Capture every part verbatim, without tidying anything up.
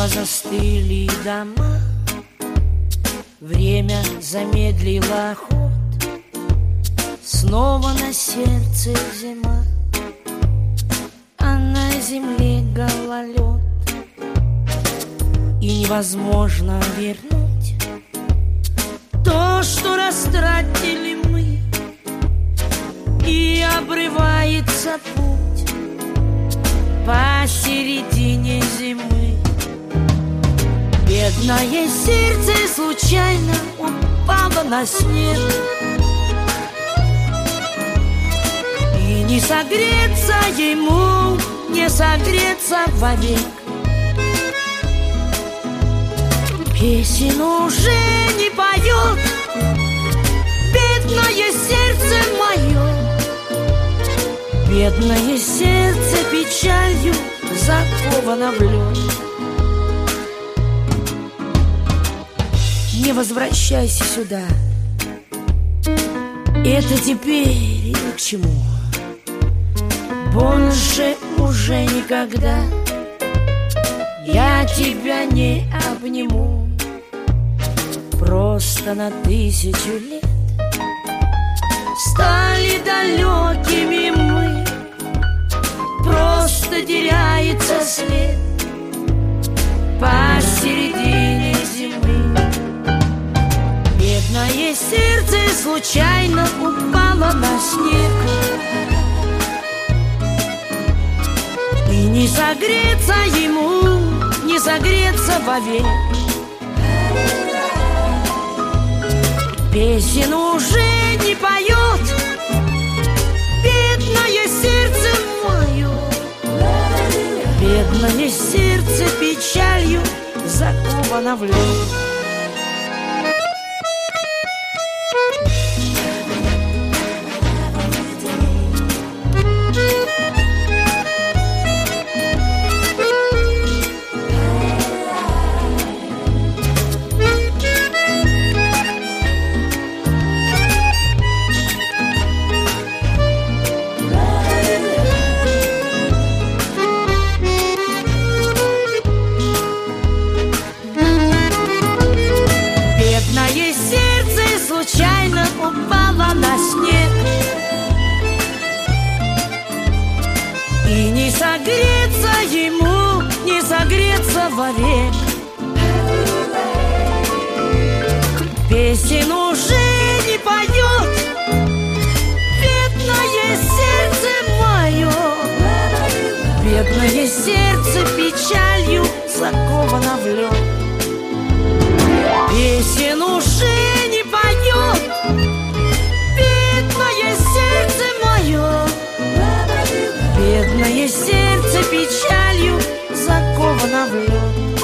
застыли дома, время замедлило ход, снова на сердце зима, а на земле гололед. И невозможно вернуть то, что растратили мы, и обрывается путь посередине зимы. Бедное сердце случайно упало на снег, и не согреться ему, не согреться вовек. Песен уже не поет бедное сердце мое, бедное сердце печалью заковано в лед. Не возвращайся сюда, это теперь ни к чему. Больше уже никогда я тебя не обниму. Просто на тысячу лет стали далекими мы, просто теряется след посередине зимы. Бедное сердце случайно упало на снег, и не согреться ему, не согреться вовек. Песен уже не поет бедное сердце мое, бедное сердце печалью заковано в лед. Случайно упала на снег, и не согреться ему, не согреться вовек. Песен уже не поет бедное сердце мое, бедное сердце печалью заковано в лед. Песен уже не поет бедное сердце мое, бедное сердце печалью заковано в лед.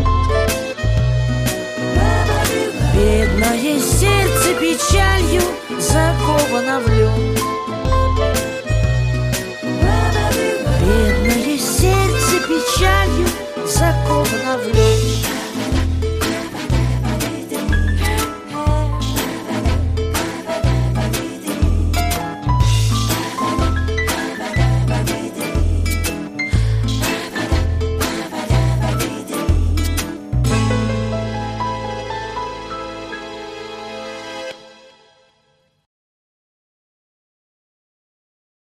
Бедное сердце печалью заковано в лед. Бедное сердце печалью заковано в лед.